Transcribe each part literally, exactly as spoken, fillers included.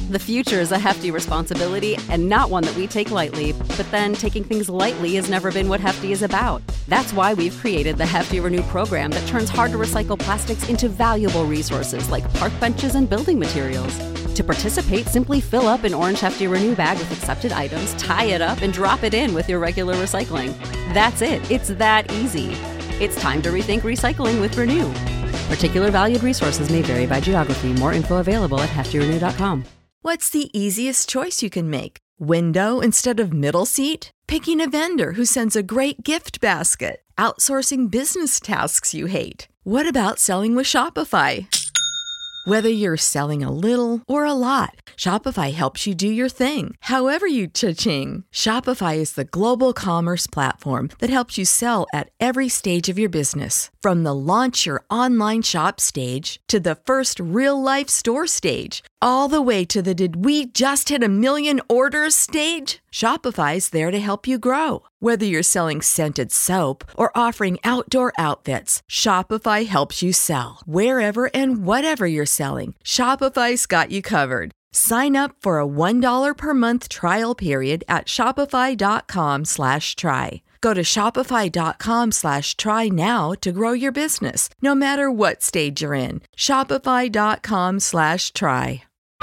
The future is a hefty responsibility and not one that we take lightly, but then taking things lightly has never been what Hefty is about. That's why we've created the Hefty Renew program that turns hard-to-recycle plastics into valuable resources like park benches and building materials. To participate, simply fill up an orange Hefty Renew bag with accepted items, tie it up, and drop it in with your regular recycling. That's it. It's that easy. It's time to rethink recycling with Renew. Particular valued resources may vary by geography. More info available at hefty renew dot com. What's the easiest choice you can make? Window instead of middle seat? Picking a vendor who sends a great gift basket? Outsourcing business tasks you hate? What about selling with Shopify? Whether you're selling a little or a lot, Shopify helps you do your thing, however you cha-ching. Shopify is the global commerce platform that helps you sell at every stage of your business. From the launch your online shop stage to the first real-life store stage, all the way to the did we just hit a million orders stage. Shopify's there to help you grow. Whether you're selling scented soap or offering outdoor outfits, Shopify helps you sell. Wherever and whatever you're selling, Shopify's got you covered. Sign up for a one dollar per month trial period at shopify.com slash try. Go to shopify.com slash try now to grow your business, no matter what stage you're in. Shopify.com slash try.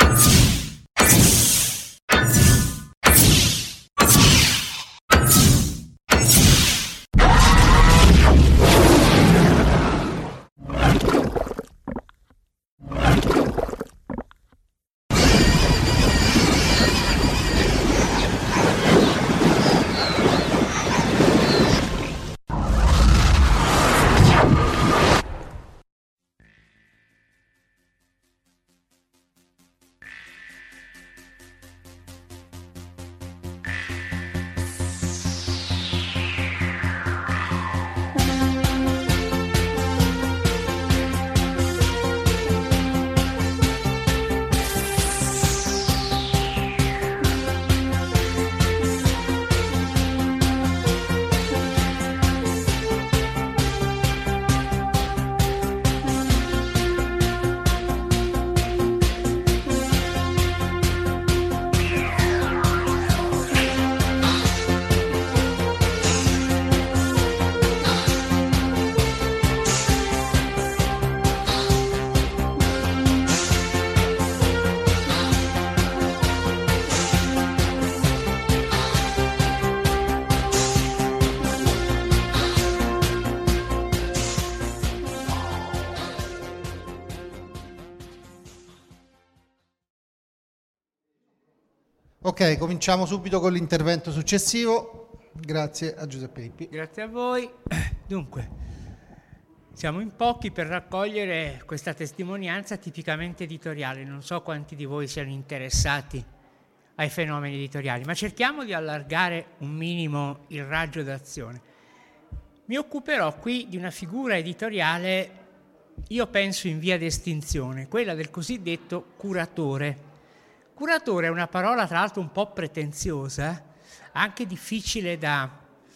Ok, cominciamo subito con l'intervento successivo. Grazie a Giuseppe Lippi. Grazie a voi. Dunque, siamo in pochi per raccogliere questa testimonianza tipicamente editoriale. Non so quanti di voi siano interessati ai fenomeni editoriali, ma cerchiamo di allargare un minimo il raggio d'azione. Mi occuperò qui di una figura editoriale, io penso in via d'estinzione, quella del cosiddetto curatore. Curatore è una parola tra l'altro un po' pretenziosa, anche difficile da,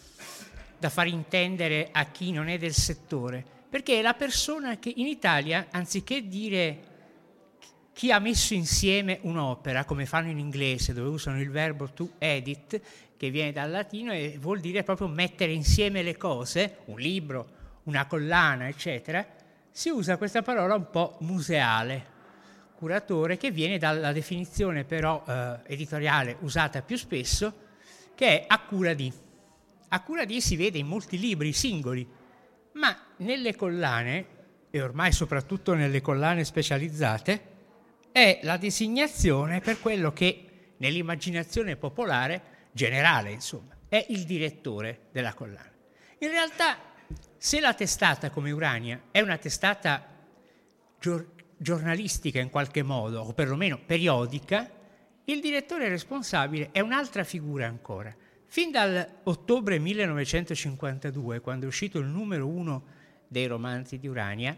da far intendere a chi non è del settore, perché è la persona che in Italia, anziché dire chi ha messo insieme un'opera, come fanno in inglese, dove usano il verbo to edit, che viene dal latino e vuol dire proprio mettere insieme le cose, un libro, una collana, eccetera, si usa questa parola un po' museale. Curatore, che viene dalla definizione però eh, editoriale usata più spesso, che è a cura di. A cura di si vede in molti libri singoli, ma nelle collane, e ormai soprattutto nelle collane specializzate, è la designazione per quello che nell'immaginazione popolare, generale insomma, è il direttore della collana. In realtà, se la testata come Urania è una testata gior- giornalistica in qualche modo, o perlomeno periodica, il direttore responsabile è un'altra figura ancora. Fin dall'ottobre millenovecentocinquantadue, quando è uscito il numero uno dei romanzi di Urania,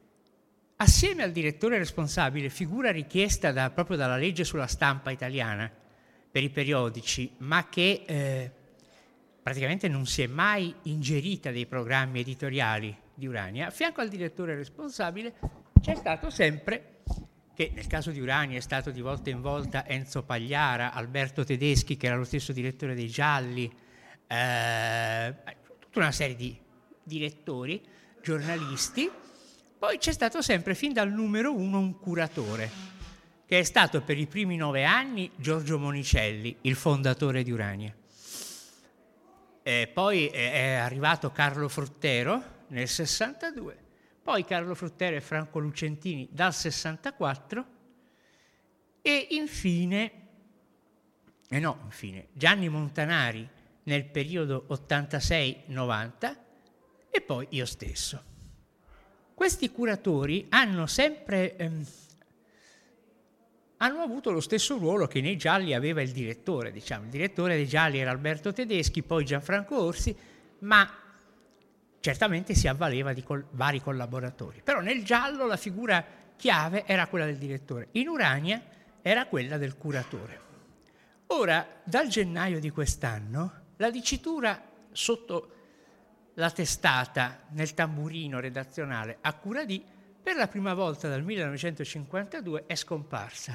assieme al direttore responsabile, figura richiesta da, proprio dalla legge sulla stampa italiana per i periodici, ma che eh, praticamente non si è mai ingerita dei programmi editoriali di Urania, a fianco al direttore responsabile c'è stato sempre che nel caso di Urania è stato di volta in volta Enzo Pagliara, Alberto Tedeschi, che era lo stesso direttore dei Gialli, eh, tutta una serie di direttori, giornalisti. Poi c'è stato sempre, fin dal numero uno, un curatore, che è stato per i primi nove anni Giorgio Monicelli, il fondatore di Urania. E poi è arrivato Carlo Fruttero nel sessantadue, poi Carlo Fruttero e Franco Lucentini dal sessantaquattro e infine, eh no, infine Gianni Montanari nel periodo ottantasei novanta e poi io stesso. Questi curatori hanno sempre ehm, hanno avuto lo stesso ruolo che nei Gialli aveva il direttore, diciamo. Il direttore dei Gialli era Alberto Tedeschi, poi Gianfranco Orsi, ma certamente si avvaleva di col- vari collaboratori. Però nel giallo la figura chiave era quella del direttore, in Urania era quella del curatore. Ora, dal gennaio di quest'anno, la dicitura sotto la testata nel tamburino redazionale a cura di, per la prima volta dal millenovecentocinquantadue è scomparsa.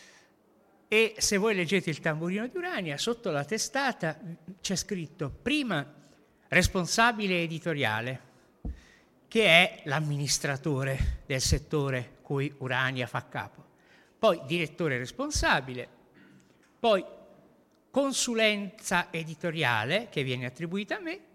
E se voi leggete il tamburino di Urania, sotto la testata c'è scritto prima responsabile editoriale, che è l'amministratore del settore cui Urania fa capo, poi direttore responsabile, poi consulenza editoriale che viene attribuita a me,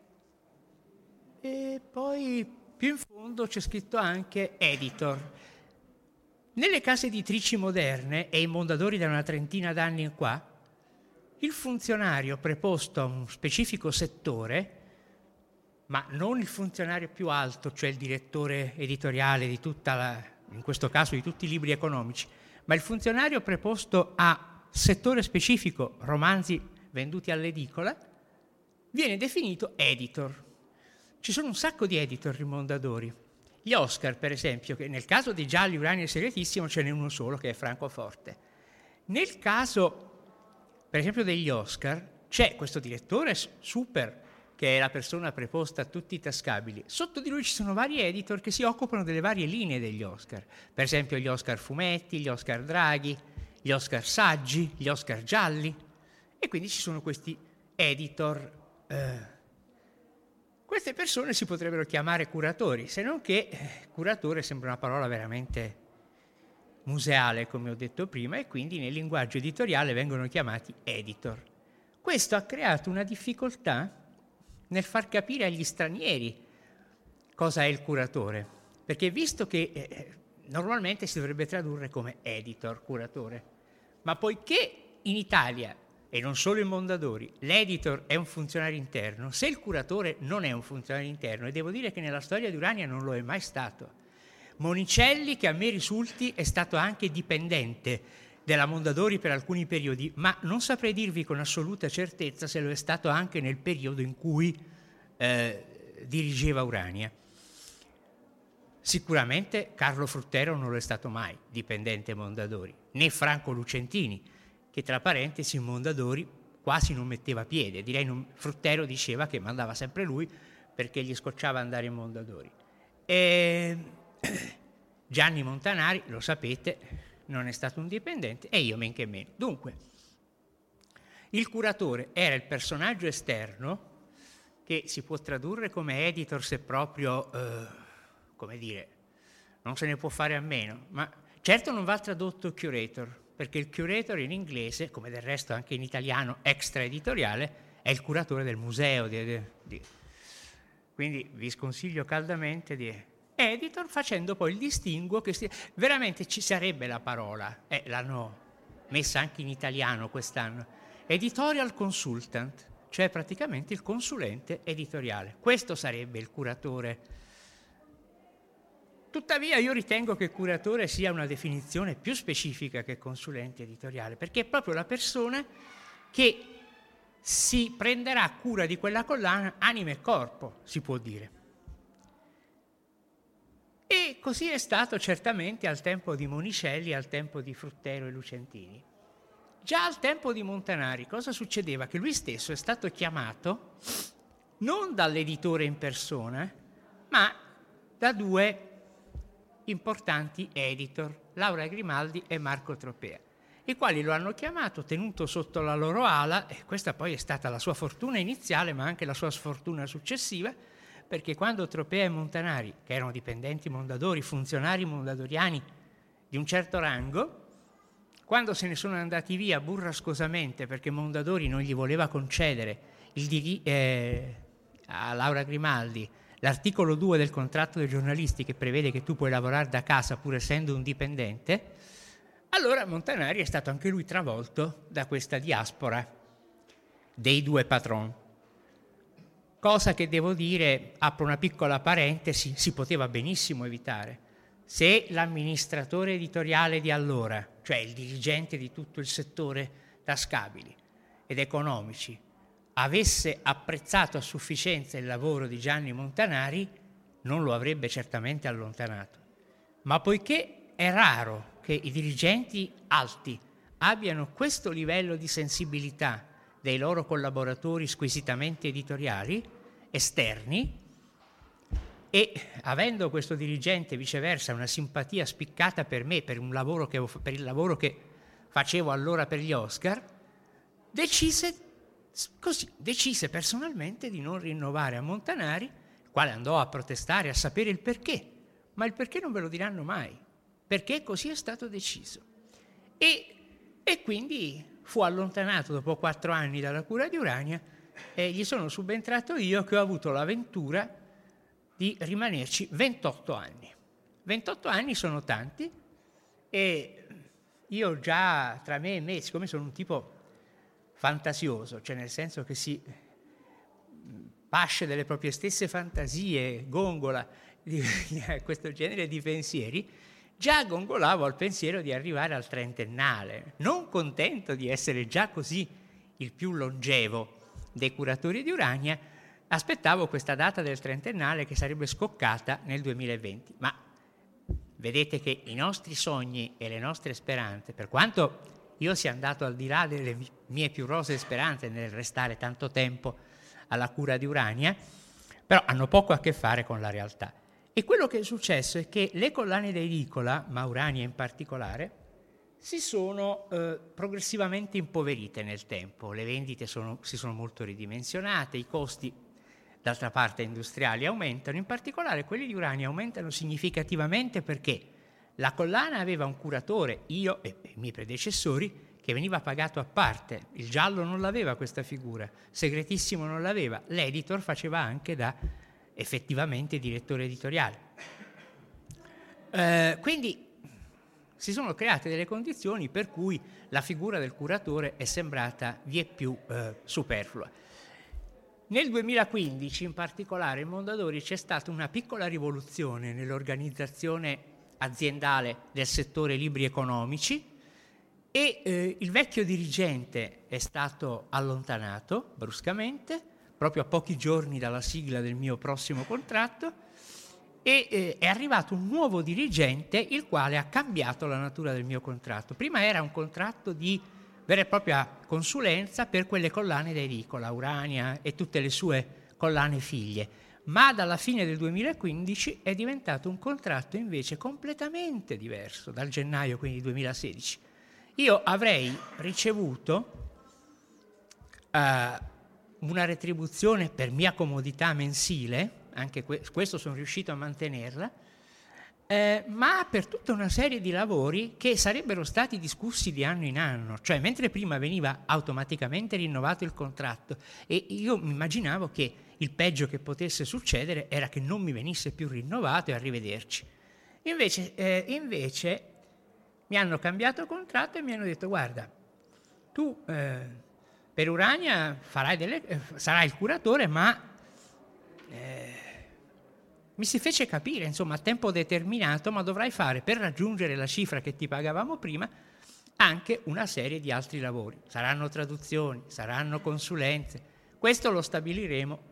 e poi più in fondo c'è scritto anche editor. Nelle case editrici moderne e in Mondadori da una trentina d'anni in qua, il funzionario preposto a un specifico settore, ma non il funzionario più alto, cioè il direttore editoriale di tutta la, in questo caso di tutti i libri economici, ma il funzionario preposto a settore specifico, romanzi venduti all'edicola, viene definito editor. Ci sono un sacco di editor in Mondadori. Gli Oscar, per esempio, che nel caso dei Gialli, Urania e Segretissimo ce n'è uno solo, che è Francoforte. Nel caso, per esempio, degli Oscar, c'è questo direttore super, che è la persona preposta a tutti i tascabili. Sotto di lui ci sono vari editor che si occupano delle varie linee degli Oscar. Per esempio gli Oscar fumetti, gli Oscar draghi, gli Oscar saggi, gli Oscar gialli. E quindi ci sono questi editor. Eh. Queste persone si potrebbero chiamare curatori, se non che eh, curatore sembra una parola veramente museale, come ho detto prima, e quindi nel linguaggio editoriale vengono chiamati editor. Questo ha creato una difficoltà nel far capire agli stranieri cosa è il curatore, perché visto che eh, normalmente si dovrebbe tradurre come editor, curatore, ma poiché in Italia, e non solo in Mondadori, l'editor è un funzionario interno, se il curatore non è un funzionario interno, e devo dire che nella storia di Urania non lo è mai stato. Monicelli, che a me risulti, è stato anche dipendente della Mondadori per alcuni periodi, ma non saprei dirvi con assoluta certezza se lo è stato anche nel periodo in cui eh, dirigeva Urania. Sicuramente Carlo Fruttero non lo è stato mai dipendente Mondadori, né Franco Lucentini, che tra parentesi in Mondadori quasi non metteva piede. Direi non, Fruttero diceva che mandava sempre lui perché gli scocciava andare in Mondadori. E Gianni Montanari, lo sapete, non è stato un dipendente, e io men che meno. Dunque, il curatore era il personaggio esterno, che si può tradurre come editor se proprio, eh, come dire, non se ne può fare a meno, ma certo non va tradotto curator, perché il curator in inglese, come del resto anche in italiano extra editoriale, è il curatore del museo. Di, di, di. Quindi vi sconsiglio caldamente di editor, facendo poi il distinguo che si, veramente ci sarebbe la parola, eh, l'hanno messa anche in italiano quest'anno, editorial consultant, cioè praticamente il consulente editoriale. Questo sarebbe il curatore. Tuttavia io ritengo che curatore sia una definizione più specifica che consulente editoriale, perché è proprio la persona che si prenderà cura di quella collana anima e corpo, si può dire. E così è stato certamente al tempo di Monicelli, al tempo di Fruttero e Lucentini. Già al tempo di Montanari cosa succedeva? Che lui stesso è stato chiamato non dall'editore in persona, ma da due importanti editor, Laura Grimaldi e Marco Tropea, i quali lo hanno chiamato, tenuto sotto la loro ala, e questa poi è stata la sua fortuna iniziale, ma anche la sua sfortuna successiva, perché quando Tropea e Montanari, che erano dipendenti Mondadori, funzionari mondadoriani di un certo rango, quando se ne sono andati via burrascosamente perché Mondadori non gli voleva concedere il diri- eh, a Laura Grimaldi l'articolo due del contratto dei giornalisti, che prevede che tu puoi lavorare da casa pur essendo un dipendente, allora Montanari è stato anche lui travolto da questa diaspora dei due patron. Cosa che devo dire, apro una piccola parentesi, si poteva benissimo evitare. Se l'amministratore editoriale di allora, cioè il dirigente di tutto il settore tascabili ed economici, avesse apprezzato a sufficienza il lavoro di Gianni Montanari, non lo avrebbe certamente allontanato. Ma poiché è raro che i dirigenti alti abbiano questo livello di sensibilità dei loro collaboratori squisitamente editoriali, esterni, e avendo questo dirigente viceversa una simpatia spiccata per me, per, un lavoro che, per il lavoro che facevo allora per gli Oscar, decise così, decise personalmente di non rinnovare a Montanari, il quale andò a protestare, a sapere il perché, ma il perché non ve lo diranno mai, perché così è stato deciso. E, e quindi fu allontanato dopo quattro anni dalla cura di Urania e gli sono subentrato io, che ho avuto l'avventura di rimanerci ventotto anni. ventotto anni sono tanti, e io già tra me e me, siccome sono un tipo fantasioso, cioè nel senso che si pasce delle proprie stesse fantasie, gongola di questo genere di pensieri, già gongolavo al pensiero di arrivare al trentennale, non contento di essere già così il più longevo dei curatori di Urania. Aspettavo questa data del trentennale che sarebbe scoccata nel duemilaventi, ma vedete che i nostri sogni e le nostre speranze, per quanto io sia andato al di là delle mie più rosee speranze nel restare tanto tempo alla cura di Urania, però hanno poco a che fare con la realtà. E quello che è successo è che le collane d'edicola, ma Urania in particolare, si sono eh, progressivamente impoverite nel tempo. Le vendite sono, si sono molto ridimensionate, i costi d'altra parte industriali aumentano, in particolare quelli di Urania aumentano significativamente perché la collana aveva un curatore, io e i miei predecessori, che veniva pagato a parte. Il Giallo non l'aveva questa figura, Segretissimo non l'aveva, l'editor faceva anche da effettivamente direttore editoriale. Eh, quindi si sono create delle condizioni per cui la figura del curatore è sembrata vieppiù eh, superflua. Nel duemilaquindici in particolare in Mondadori c'è stata una piccola rivoluzione nell'organizzazione aziendale del settore libri economici e eh, il vecchio dirigente è stato allontanato bruscamente, proprio a pochi giorni dalla sigla del mio prossimo contratto, e eh, è arrivato un nuovo dirigente il quale ha cambiato la natura del mio contratto. Prima era un contratto di vera e propria consulenza per quelle collane d'edicola, Urania e tutte le sue collane figlie, ma dalla fine del duemilaquindici è diventato un contratto invece completamente diverso, dal gennaio quindi duemilasedici. Io avrei ricevuto uh, una retribuzione per mia comodità mensile, anche que- questo sono riuscito a mantenerla, eh, ma per tutta una serie di lavori che sarebbero stati discussi di anno in anno, cioè mentre prima veniva automaticamente rinnovato il contratto e io mi immaginavo che il peggio che potesse succedere era che non mi venisse più rinnovato e arrivederci. Invece, eh, invece mi hanno cambiato contratto e mi hanno detto: guarda, tu eh, per Urania farai delle, eh, sarai il curatore, ma eh, mi si fece capire, insomma, a tempo determinato, ma dovrai fare per raggiungere la cifra che ti pagavamo prima anche una serie di altri lavori. Saranno traduzioni, saranno consulenze, questo lo stabiliremo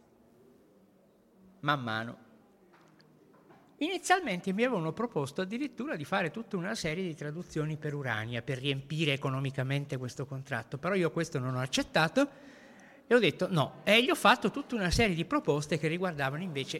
man mano. Inizialmente mi avevano proposto addirittura di fare tutta una serie di traduzioni per Urania per riempire economicamente questo contratto, però io questo non ho accettato e ho detto no, e gli ho fatto tutta una serie di proposte che riguardavano invece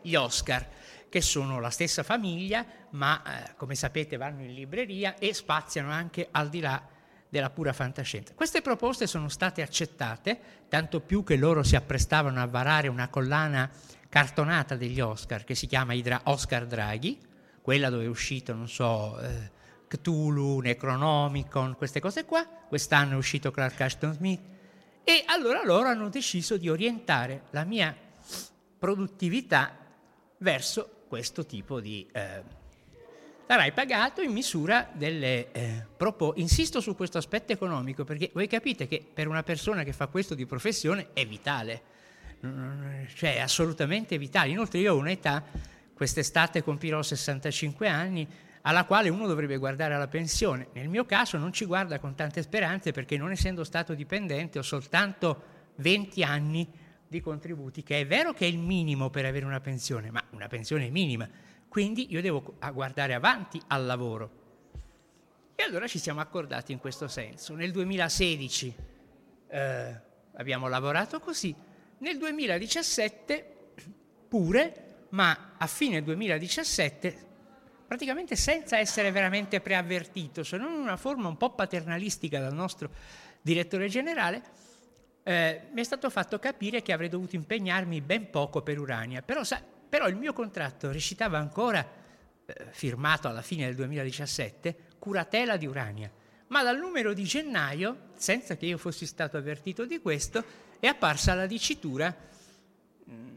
gli Oscar, che sono la stessa famiglia, ma eh, come sapete vanno in libreria e spaziano anche al di là della pura fantascienza. Queste proposte sono state accettate, tanto più che loro si apprestavano a varare una collana cartonata degli Oscar che si chiama i Dra- Oscar Draghi, quella dove è uscito, non so, eh, Cthulhu, Necronomicon, queste cose qua. Quest'anno è uscito Clark Ashton Smith, e allora loro hanno deciso di orientare la mia produttività verso questo tipo di... Eh, sarai pagato in misura delle eh, proposte. Insisto su questo aspetto economico perché voi capite che per una persona che fa questo di professione è vitale, cioè è assolutamente vitale. Inoltre io ho un'età, quest'estate compirò sessantacinque anni, alla quale uno dovrebbe guardare alla pensione. Nel mio caso non ci guarda con tante speranze perché, non essendo stato dipendente, ho soltanto venti anni di contributi, che è vero che è il minimo per avere una pensione, ma una pensione minima. Quindi io devo guardare avanti al lavoro. E allora ci siamo accordati in questo senso. Nel duemilasedici eh, abbiamo lavorato così, nel duemiladiciassette pure, ma a fine duemiladiciassette, praticamente senza essere veramente preavvertito, se non in una forma un po' paternalistica dal nostro direttore generale, eh, mi è stato fatto capire che avrei dovuto impegnarmi ben poco per Urania. Però sa, Però il mio contratto recitava ancora, eh, firmato alla fine del duemiladiciassette, curatela di Urania. Ma dal numero di gennaio, senza che io fossi stato avvertito di questo, è apparsa la dicitura mh,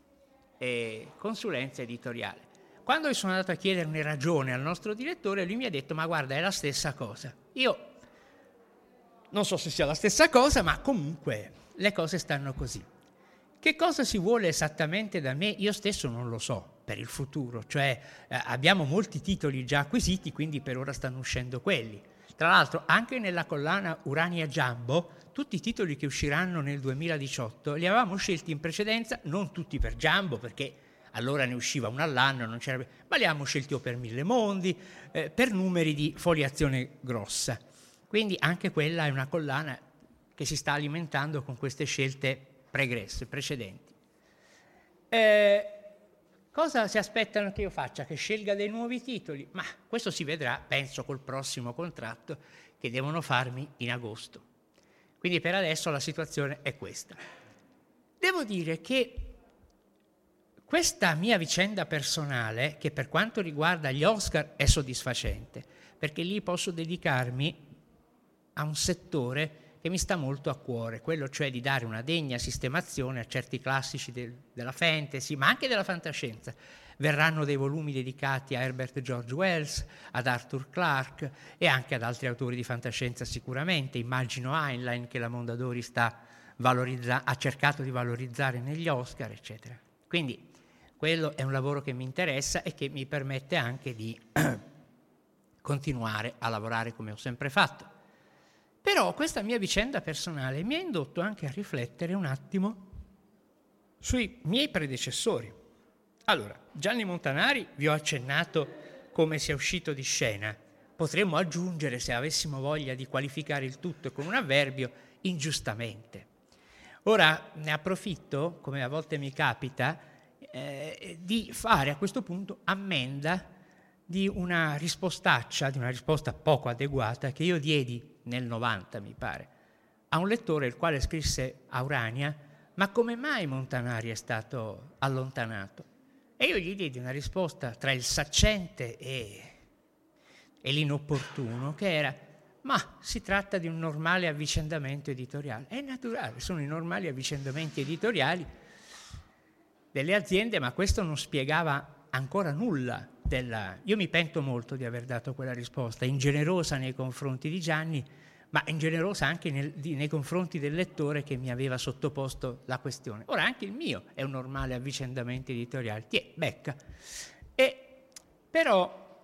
e consulenza editoriale. Quando io sono andato a chiedere una ragione al nostro direttore, lui mi ha detto: ma guarda, è la stessa cosa. Io non so se sia la stessa cosa, ma comunque le cose stanno così. Che cosa si vuole esattamente da me? Io stesso non lo so per il futuro, cioè eh, abbiamo molti titoli già acquisiti, quindi per ora stanno uscendo quelli. Tra l'altro anche nella collana Urania Jumbo, tutti i titoli che usciranno nel duemiladiciotto li avevamo scelti in precedenza, non tutti per Jumbo, perché allora ne usciva uno all'anno, non c'era, ma li avevamo scelti o per Mille Mondi, eh, per numeri di foliazione grossa. Quindi anche quella è una collana che si sta alimentando con queste scelte pregresse, precedenti. Eh, cosa si aspettano che io faccia? Che scelga dei nuovi titoli? Ma questo si vedrà, penso, col prossimo contratto che devono farmi in agosto. Quindi per adesso la situazione è questa. Devo dire che questa mia vicenda personale, che per quanto riguarda gli Oscar è soddisfacente, perché lì posso dedicarmi a un settore che mi sta molto a cuore, quello cioè di dare una degna sistemazione a certi classici del, della fantasy, ma anche della fantascienza. Verranno dei volumi dedicati a Herbert George Wells, ad Arthur Clarke e anche ad altri autori di fantascienza sicuramente. Immagino Heinlein, che la Mondadori sta valorizza- ha cercato di valorizzare negli Oscar, eccetera. Quindi quello è un lavoro che mi interessa e che mi permette anche di continuare a lavorare come ho sempre fatto. Però questa mia vicenda personale mi ha indotto anche a riflettere un attimo sui miei predecessori. Allora, Gianni Montanari vi ho accennato come sia uscito di scena. Potremmo aggiungere, se avessimo voglia di qualificare il tutto con un avverbio, ingiustamente. Ora ne approfitto, come a volte mi capita, eh, di fare a questo punto ammenda di una rispostaccia, di una risposta poco adeguata che io diedi nel novanta, mi pare, a un lettore il quale scrisse a Urania: ma come mai Montanari è stato allontanato? E io gli diedi una risposta tra il saccente e, e l'inopportuno, che era: ma si tratta di un normale avvicendamento editoriale. È naturale, sono i normali avvicendamenti editoriali delle aziende, ma questo non spiegava ancora nulla della... Io mi pento molto di aver dato quella risposta, ingenerosa nei confronti di Gianni, ma ingenerosa anche nel, di, nei confronti del lettore che mi aveva sottoposto la questione. Ora anche il mio è un normale avvicendamento editoriale, tiè, becca. E però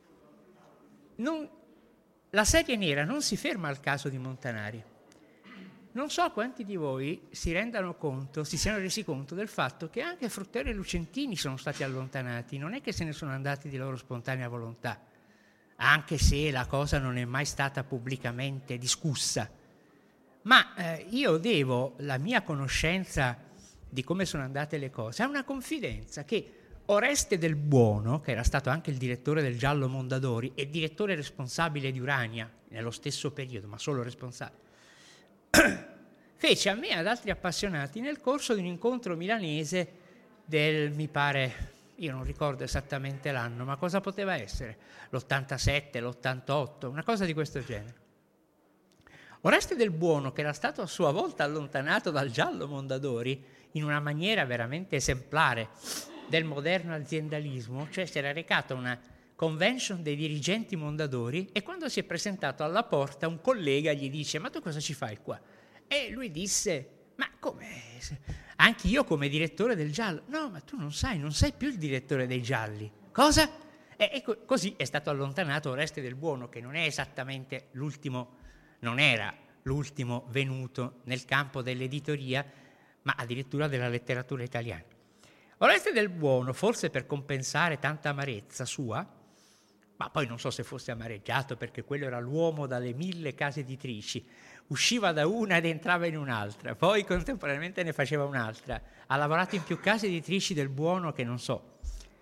non, la serie nera non si ferma al caso di Montanari. Non so quanti di voi si rendano conto, si siano resi conto del fatto che anche Fruttero e Lucentini sono stati allontanati, non è che se ne sono andati di loro spontanea volontà, anche se la cosa non è mai stata pubblicamente discussa. Ma eh, io devo la mia conoscenza di come sono andate le cose, ha una confidenza che Oreste Del Buono, che era stato anche il direttore del Giallo Mondadori e direttore responsabile di Urania nello stesso periodo, ma solo responsabile, fece a me e ad altri appassionati nel corso di un incontro milanese del, mi pare, io non ricordo esattamente l'anno, ma cosa poteva essere? l'ottantasette, l'ottantotto, una cosa di questo genere. Oreste Del Buono, che era stato a sua volta allontanato dal Giallo Mondadori in una maniera veramente esemplare del moderno aziendalismo, cioè si era recato a una convention dei dirigenti Mondadori e quando si è presentato alla porta un collega gli dice: ma tu cosa ci fai qua? E lui disse: ma come? Anche io come direttore del Giallo. No, ma tu non sai, non sei più il direttore dei Gialli. Cosa? E, e co- così è stato allontanato Oreste Del Buono, che non è esattamente l'ultimo, non era l'ultimo venuto nel campo dell'editoria, ma addirittura della letteratura italiana. Oreste Del Buono, forse per compensare tanta amarezza sua, ma poi non so se fosse amareggiato perché quello era l'uomo dalle mille case editrici, usciva da una ed entrava in un'altra, poi contemporaneamente ne faceva un'altra, ha lavorato in più case editrici Del Buono che non so.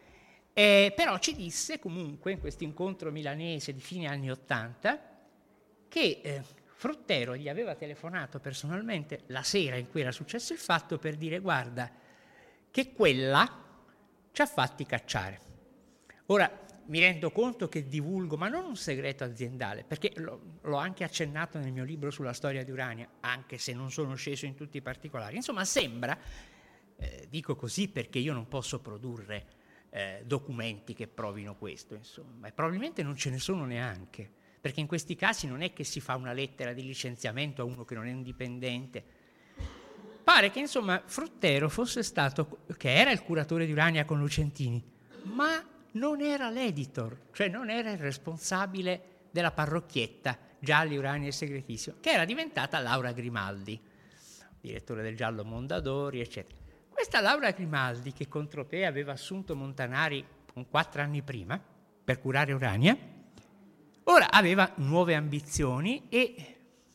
Eh, però ci disse comunque in questo incontro milanese di fine anni Ottanta che eh, Fruttero gli aveva telefonato personalmente la sera in cui era successo il fatto per dire: guarda, che quella ci ha fatti cacciare. Ora, mi rendo conto che divulgo, ma non un segreto aziendale, perché lo, l'ho anche accennato nel mio libro sulla storia di Urania, anche se non sono sceso in tutti i particolari. Insomma, sembra, eh, dico così perché io non posso produrre eh, documenti che provino questo, insomma, e probabilmente non ce ne sono neanche, perché in questi casi non è che si fa una lettera di licenziamento a uno che non è un dipendente. Pare che, insomma, Fruttero fosse stato, che era il curatore di Urania con Lucentini, ma non era l'editor, cioè non era il responsabile della parrocchietta Gialli, Urania e Segretissimo, che era diventata Laura Grimaldi, direttore del Giallo Mondadori, eccetera. Questa Laura Grimaldi, che con Tropea aveva assunto Montanari un quattro anni prima per curare Urania, ora aveva nuove ambizioni e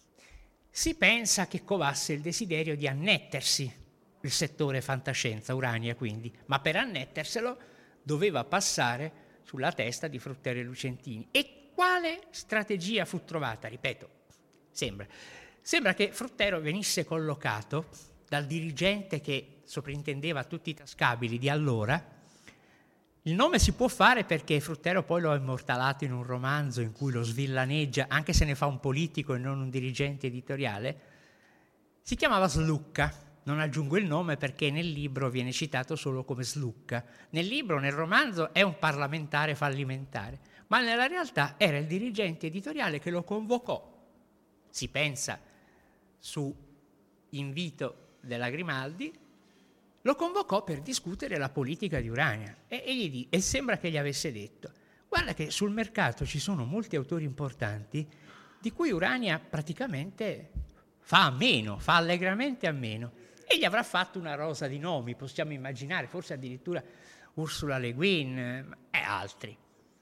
si pensa che covasse il desiderio di annettersi il settore fantascienza, Urania quindi, ma per annetterselo doveva passare sulla testa di Fruttero e Lucentini. E quale strategia fu trovata? Ripeto, sembra, sembra che Fruttero venisse collocato dal dirigente che sovrintendeva tutti i tascabili di allora. Il nome si può fare perché Fruttero poi lo ha immortalato in un romanzo in cui lo svillaneggia, anche se ne fa un politico e non un dirigente editoriale. Si chiamava Slucca. Non aggiungo il nome perché nel libro viene citato solo come Slucca. Nel libro, nel romanzo, è un parlamentare fallimentare, ma nella realtà era il dirigente editoriale che lo convocò. Si pensa su invito della Grimaldi, lo convocò per discutere la politica di Urania e, e, gli, e sembra che gli avesse detto: guarda che sul mercato ci sono molti autori importanti di cui Urania praticamente fa a meno, fa allegramente a meno. E gli avrà fatto una rosa di nomi, possiamo immaginare, forse addirittura Ursula Le Guin e altri.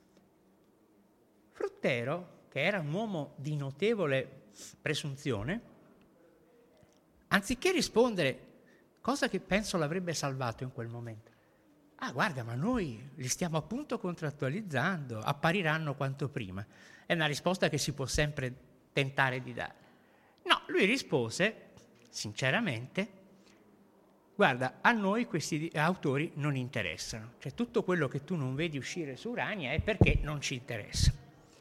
Fruttero, che era un uomo di notevole presunzione, anziché rispondere, cosa che penso l'avrebbe salvato in quel momento: ah, guarda, ma noi li stiamo appunto contrattualizzando, appariranno quanto prima. È una risposta che si può sempre tentare di dare. No, lui rispose, sinceramente: guarda, a noi questi autori non interessano. Cioè tutto quello che tu non vedi uscire su Urania è perché non ci interessa.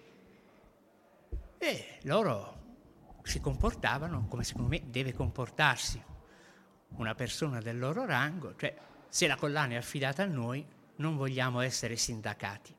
E loro si comportavano come secondo me deve comportarsi una persona del loro rango, cioè se la collana è affidata a noi non vogliamo essere sindacati.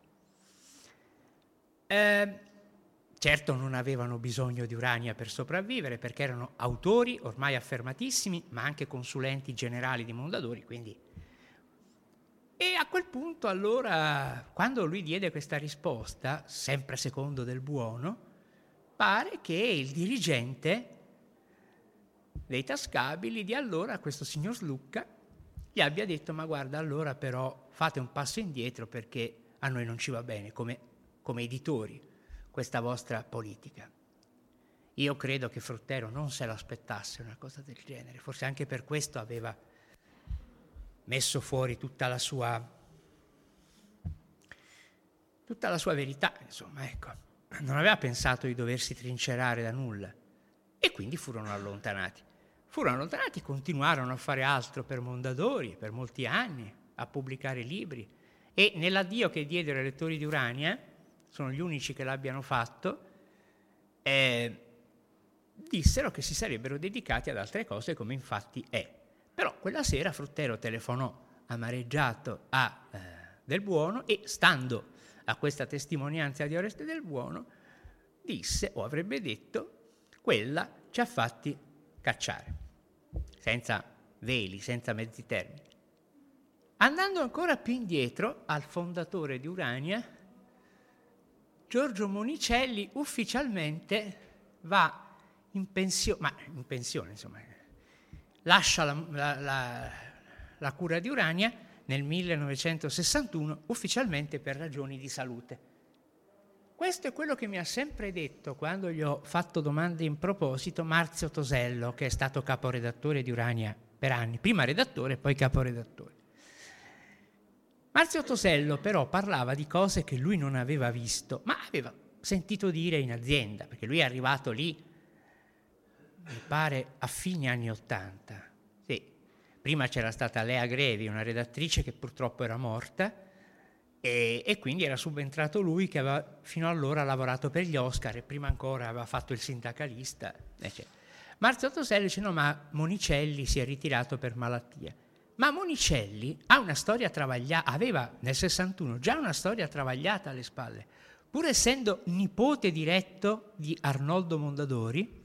Eh, certo non avevano bisogno di Urania per sopravvivere perché erano autori ormai affermatissimi ma anche consulenti generali di Mondadori, quindi. E a quel punto allora, quando lui diede questa risposta, sempre secondo Del Buono, pare che il dirigente dei tascabili di allora, questo signor Slucca, gli abbia detto: ma guarda, allora però fate un passo indietro perché a noi non ci va bene come, come editori questa vostra politica. Io credo che Fruttero non se l'aspettasse una cosa del genere, forse anche per questo aveva messo fuori tutta la sua tutta la sua verità, insomma, ecco. Non aveva pensato di doversi trincerare da nulla e quindi furono allontanati. Furono allontanati, continuarono a fare altro per Mondadori per molti anni, a pubblicare libri, e nell'addio che diedero ai lettori di Urania, sono gli unici che l'abbiano fatto, eh, dissero che si sarebbero dedicati ad altre cose, come infatti è. Però quella sera Fruttero telefonò amareggiato a eh, Del Buono e, stando a questa testimonianza di Oreste Del Buono, disse, o avrebbe detto, quella ci ha fatti cacciare, senza veli, senza mezzi termini. Andando ancora più indietro, al fondatore di Urania, Giorgio Monicelli ufficialmente va in pensione, ma in pensione, insomma, lascia la, la, la, la cura di Urania nel millenovecentosessantuno, ufficialmente per ragioni di salute. Questo è quello che mi ha sempre detto, quando gli ho fatto domande in proposito, Marzio Tosello, che è stato caporedattore di Urania per anni, prima redattore e poi caporedattore. Marzio Tosello però parlava di cose che lui non aveva visto, ma aveva sentito dire in azienda, perché lui è arrivato lì, mi pare, a fine anni Ottanta. Sì. Prima c'era stata Lea Grevi, una redattrice che purtroppo era morta, e, e quindi era subentrato lui, che aveva fino allora lavorato per gli Oscar e prima ancora aveva fatto il sindacalista, eccetera. Marzio Tosello dice no, ma Monicelli si è ritirato per malattia. Ma Monicelli ha una storia travagliata, aveva nel sessantuno già una storia travagliata alle spalle, pur essendo nipote diretto di Arnoldo Mondadori,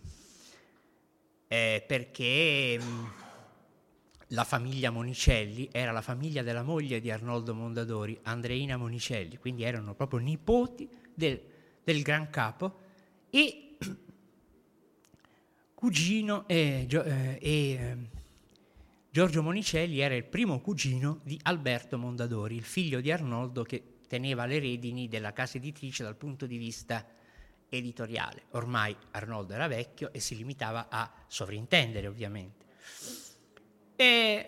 eh, perché mh, la famiglia Monicelli era la famiglia della moglie di Arnoldo Mondadori, Andreina Monicelli, quindi erano proprio nipoti del, del gran capo, e cugino e, eh, e Giorgio Monicelli era il primo cugino di Alberto Mondadori, il figlio di Arnoldo, che teneva le redini della casa editrice dal punto di vista editoriale. Ormai Arnoldo era vecchio e si limitava a sovrintendere, ovviamente. E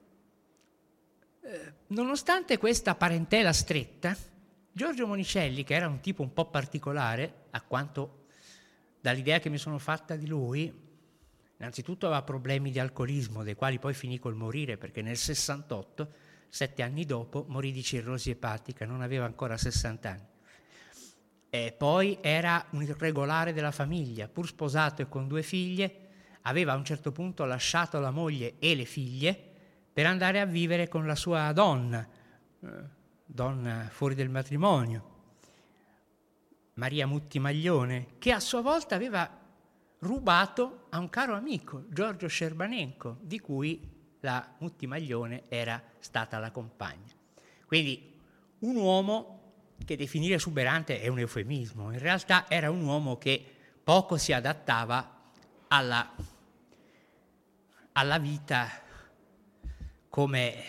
eh, nonostante questa parentela stretta, Giorgio Monicelli, che era un tipo un po' particolare, a quanto dall'idea che mi sono fatta di lui, innanzitutto aveva problemi di alcolismo, dei quali poi finì col morire, perché nel sessantotto, sette anni dopo, morì di cirrosi epatica, non aveva ancora sessanta anni. E poi era un irregolare della famiglia, pur sposato e con due figlie, aveva a un certo punto lasciato la moglie e le figlie per andare a vivere con la sua donna, eh, donna fuori del matrimonio, Maria Mutti Maglione, che a sua volta aveva rubato a un caro amico, Giorgio Scerbanenko, di cui la Mutti Maglione era stata la compagna. Quindi un uomo che definire esuberante è un eufemismo, in realtà era un uomo che poco si adattava alla, alla vita come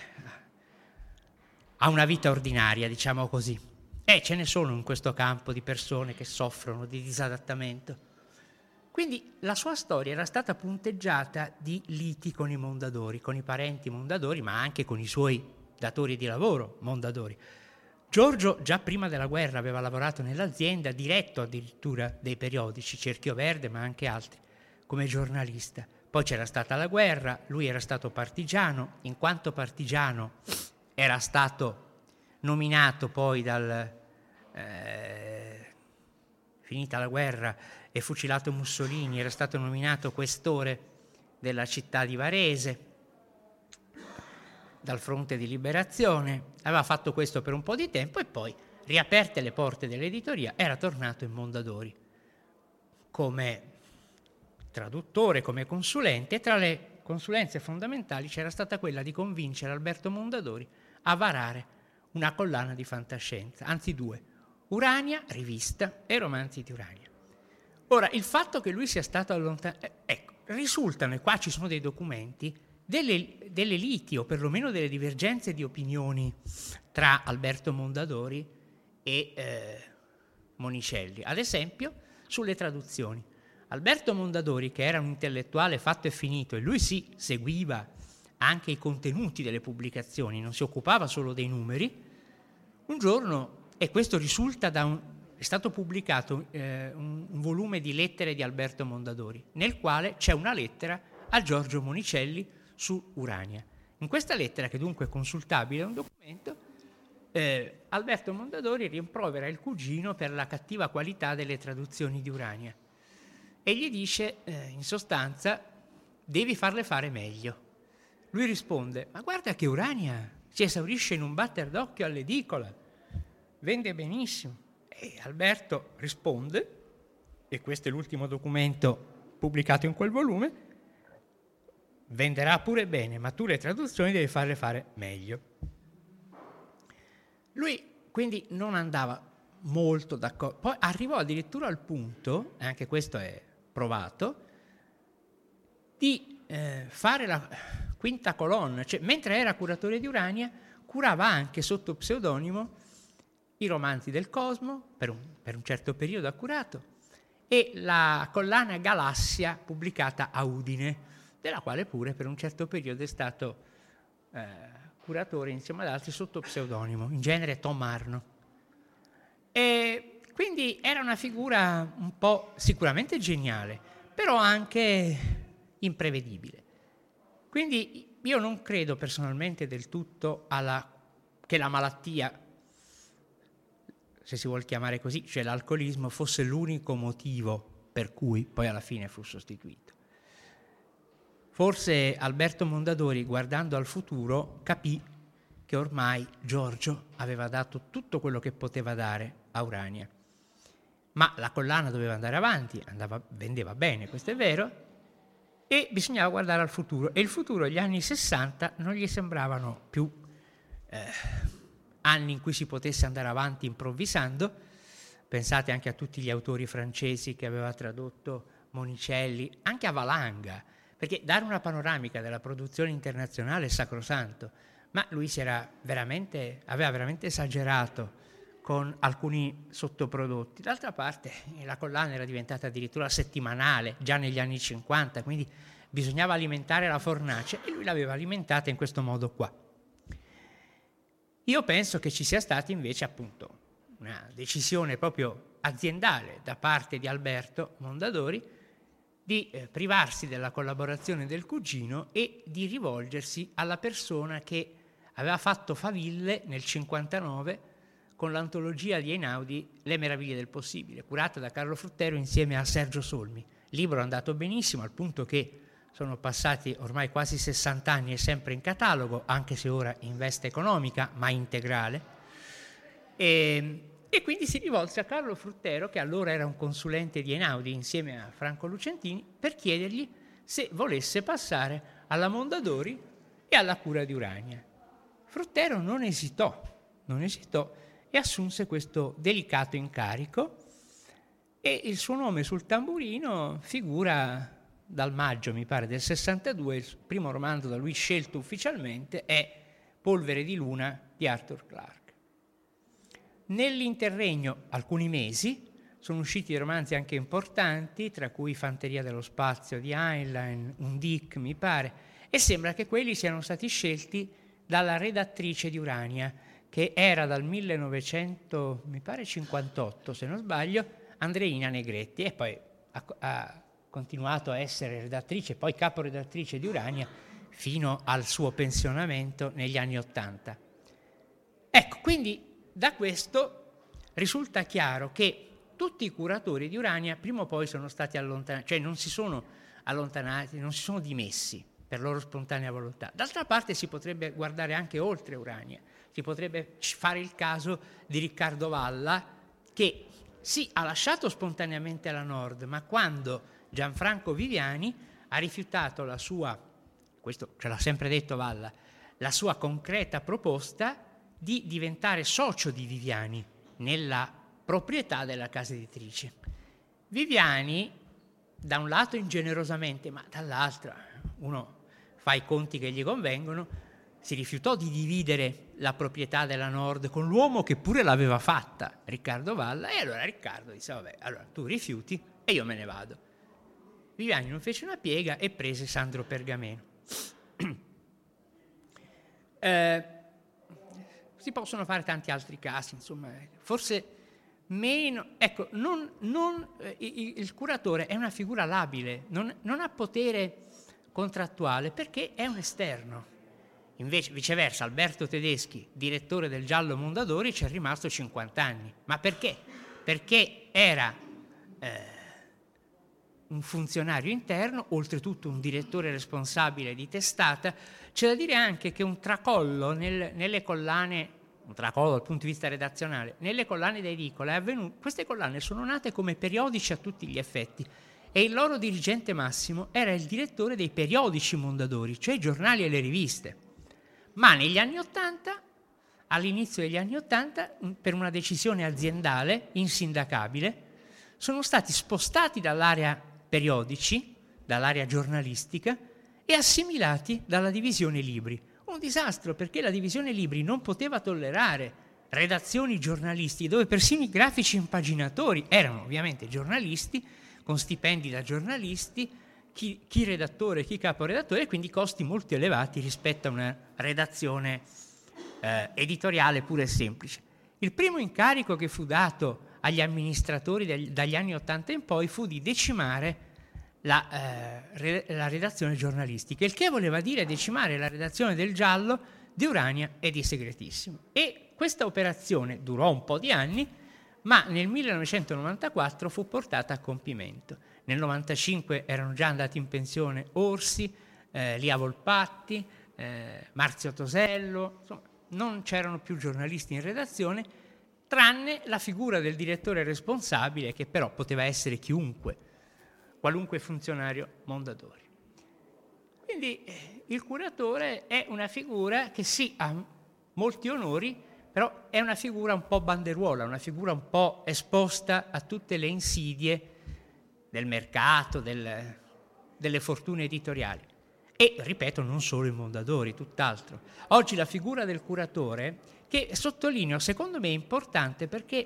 a una vita ordinaria, diciamo così. E ce ne sono in questo campo di persone che soffrono di disadattamento. Quindi la sua storia era stata punteggiata di liti con i Mondadori, con i parenti Mondadori, ma anche con i suoi datori di lavoro Mondadori. Giorgio già prima della guerra aveva lavorato nell'azienda, diretto addirittura dei periodici, Cerchio Verde, ma anche altri, come giornalista. Poi c'era stata la guerra, lui era stato partigiano, in quanto partigiano era stato nominato poi dal... Eh, finita la guerra e fucilato Mussolini, era stato nominato questore della città di Varese dal Fronte di Liberazione, aveva fatto questo per un po' di tempo e poi, riaperte le porte dell'editoria, era tornato in Mondadori come traduttore, come consulente, e tra le consulenze fondamentali c'era stata quella di convincere Alberto Mondadori a varare una collana di fantascienza, anzi due, Urania, rivista, e Romanzi di Urania. Ora, il fatto che lui sia stato allontanato, ecco, risultano, e qua ci sono dei documenti, delle, delle liti o perlomeno delle divergenze di opinioni tra Alberto Mondadori e eh, Monicelli. Ad esempio, sulle traduzioni. Alberto Mondadori, che era un intellettuale fatto e finito, e lui sì seguiva anche i contenuti delle pubblicazioni, non si occupava solo dei numeri. Un giorno, e questo risulta da un, è stato pubblicato eh, un, un volume di lettere di Alberto Mondadori, nel quale c'è una lettera a Giorgio Monicelli su Urania. In questa lettera, che dunque è consultabile, è un documento, eh, Alberto Mondadori rimprovera il cugino per la cattiva qualità delle traduzioni di Urania e gli dice, eh, in sostanza, devi farle fare meglio. Lui risponde, ma guarda che Urania si esaurisce in un batter d'occhio all'edicola, vende benissimo. E Alberto risponde, e questo è l'ultimo documento pubblicato in quel volume, venderà pure bene, ma tu le traduzioni devi farle fare meglio. Lui quindi non andava molto d'accordo, poi arrivò addirittura al punto, e anche questo è provato, di eh, fare la quinta colonna, cioè mentre era curatore di Urania curava anche sotto pseudonimo i romanzi del Cosmo, per un, per un certo periodo ha curato, e la collana Galassia pubblicata a Udine, della quale pure per un certo periodo è stato eh, curatore insieme ad altri sotto pseudonimo, in genere Tom Arno. E quindi era una figura un po' sicuramente geniale, però anche imprevedibile. Quindi io non credo personalmente del tutto alla, che la malattia, se si vuol chiamare così, cioè l'alcolismo, fosse l'unico motivo per cui poi alla fine fu sostituito. Forse Alberto Mondadori, guardando al futuro, capì che ormai Giorgio aveva dato tutto quello che poteva dare a Urania. Ma la collana doveva andare avanti, andava, vendeva bene, questo è vero, e bisognava guardare al futuro. E il futuro, gli anni sessanta, non gli sembravano più eh, anni in cui si potesse andare avanti improvvisando. Pensate anche a tutti gli autori francesi che aveva tradotto Monicelli, anche a Valanga, perché dare una panoramica della produzione internazionale è sacrosanto, ma lui si era veramente, aveva veramente esagerato con alcuni sottoprodotti. D'altra parte la collana era diventata addirittura settimanale già negli anni cinquanta, quindi bisognava alimentare la fornace e lui l'aveva alimentata in questo modo qua. Io penso che ci sia stata invece appunto una decisione proprio aziendale da parte di Alberto Mondadori di eh, privarsi della collaborazione del cugino e di rivolgersi alla persona che aveva fatto faville nel cinquantanove con l'antologia di Einaudi Le meraviglie del possibile, curata da Carlo Fruttero insieme a Sergio Solmi. Libro andato benissimo, al punto che sono passati ormai quasi sessanta anni e sempre in catalogo, anche se ora in veste economica, ma integrale. E, e quindi si rivolse a Carlo Fruttero, che allora era un consulente di Einaudi insieme a Franco Lucentini, per chiedergli se volesse passare alla Mondadori e alla cura di Urania. Fruttero non esitò, non esitò e assunse questo delicato incarico, e il suo nome sul tamburino figura dal maggio, mi pare, del sessantadue. Il primo romanzo da lui scelto ufficialmente è Polvere di luna di Arthur Clarke. Nell'interregno, alcuni mesi, sono usciti romanzi anche importanti, tra cui Fanteria dello spazio di Heinlein, Un Dick, mi pare, e sembra che quelli siano stati scelti dalla redattrice di Urania, che era dal millenovecento, mi pare cinquantotto, se non sbaglio, Andreina Negretti, e poi ha, ha continuato a essere redattrice, poi caporedattrice di Urania, fino al suo pensionamento negli anni Ottanta. Ecco, quindi da questo risulta chiaro che tutti i curatori di Urania prima o poi sono stati allontanati, cioè non si sono allontanati, non si sono dimessi per loro spontanea volontà. D'altra parte si potrebbe guardare anche oltre Urania, si potrebbe fare il caso di Riccardo Valla, che sì, ha lasciato spontaneamente la Nord, ma quando Gianfranco Viviani ha rifiutato la sua, questo ce l'ha sempre detto Valla, la sua concreta proposta di diventare socio di Viviani nella proprietà della casa editrice. Viviani, da un lato ingenerosamente, ma dall'altro uno fa i conti che gli convengono, si rifiutò di dividere la proprietà della Nord con l'uomo che pure l'aveva fatta, Riccardo Valla, e allora Riccardo disse, vabbè, allora tu rifiuti e io me ne vado. Viviani non fece una piega e prese Sandro Pergameno. Eh, si possono fare tanti altri casi, insomma, forse meno, ecco, non, non, eh, il, il curatore è una figura labile, non, non ha potere contrattuale perché è un esterno. Invece, viceversa, Alberto Tedeschi, direttore del Giallo Mondadori, ci è rimasto cinquanta anni. Ma perché? Perché era eh, un funzionario interno, oltretutto un direttore responsabile di testata. C'è da dire anche che un tracollo nel, nelle collane, un tracollo dal punto di vista redazionale, nelle collane da edicola è avvenuto. Queste collane sono nate come periodici a tutti gli effetti e il loro dirigente massimo era il direttore dei periodici Mondadori, cioè i giornali e le riviste. Ma negli anni Ottanta, all'inizio degli anni Ottanta, per una decisione aziendale insindacabile, sono stati spostati dall'area periodici, dall'area giornalistica, e assimilati dalla divisione libri. Un disastro, perché la divisione libri non poteva tollerare redazioni giornalistiche dove persino i grafici impaginatori erano ovviamente giornalisti, con stipendi da giornalisti, chi, chi redattore, chi caporedattore, e quindi costi molto elevati rispetto a una redazione eh, editoriale pura e semplice. Il primo incarico che fu dato agli amministratori degli, dagli anni Ottanta in poi fu di decimare la, eh, re, la redazione giornalistica, il che voleva dire decimare la redazione del Giallo, di Urania e di Segretissimo. E questa operazione durò un po' di anni, ma nel millenovecentonovantaquattro fu portata a compimento. Nel novantacinque erano già andati in pensione Orsi, eh, Lia Volpatti, eh, Marzio Tosello, insomma, non c'erano più giornalisti in redazione, tranne la figura del direttore responsabile, che però poteva essere chiunque, qualunque funzionario Mondadori. Quindi eh, il curatore è una figura che sì, ha molti onori, però è una figura un po' banderuola, una figura un po' esposta a tutte le insidie del mercato, del, delle fortune editoriali. E, ripeto, non solo il Mondadori, tutt'altro. Oggi la figura del curatore, che sottolineo, secondo me è importante perché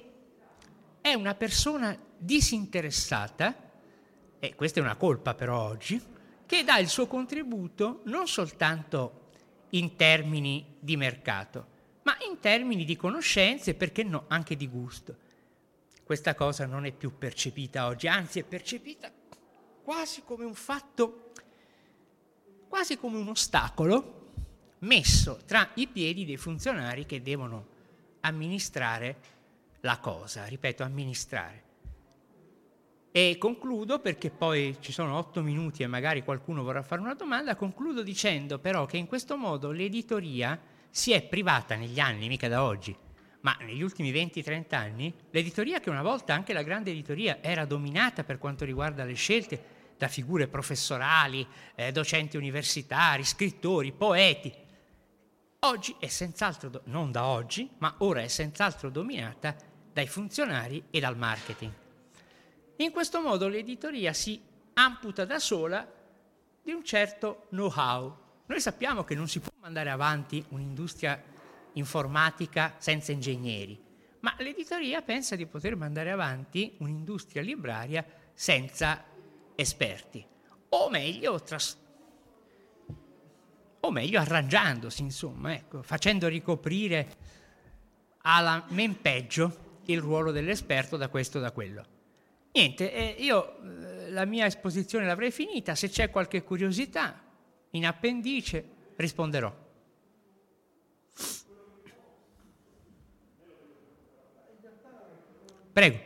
è una persona disinteressata, e questa è una colpa però oggi, che dà il suo contributo non soltanto in termini di mercato, ma in termini di conoscenze, perché no, anche di gusto. Questa cosa non è più percepita oggi, anzi è percepita quasi come un fatto, quasi come un ostacolo messo tra i piedi dei funzionari che devono amministrare la cosa, ripeto, amministrare. E concludo, perché poi ci sono otto minuti e magari qualcuno vorrà fare una domanda, concludo dicendo però che in questo modo l'editoria si è privata negli anni, mica da oggi, ma negli ultimi venti trenta anni, l'editoria, che una volta, anche la grande editoria, era dominata per quanto riguarda le scelte da figure professorali, eh, docenti universitari, scrittori, poeti. Oggi è senz'altro, do- non da oggi, ma ora è senz'altro dominata dai funzionari e dal marketing. In questo modo l'editoria si amputa da sola di un certo know-how. Noi sappiamo che non si può mandare avanti un'industria informatica senza ingegneri, ma l'editoria pensa di poter mandare avanti un'industria libraria senza esperti, o meglio, tras- o meglio arrangiandosi, insomma, ecco, facendo ricoprire alla men peggio il ruolo dell'esperto da questo o da quello. Niente, eh, io eh, la mia esposizione l'avrei finita, se c'è qualche curiosità in appendice risponderò. Prego.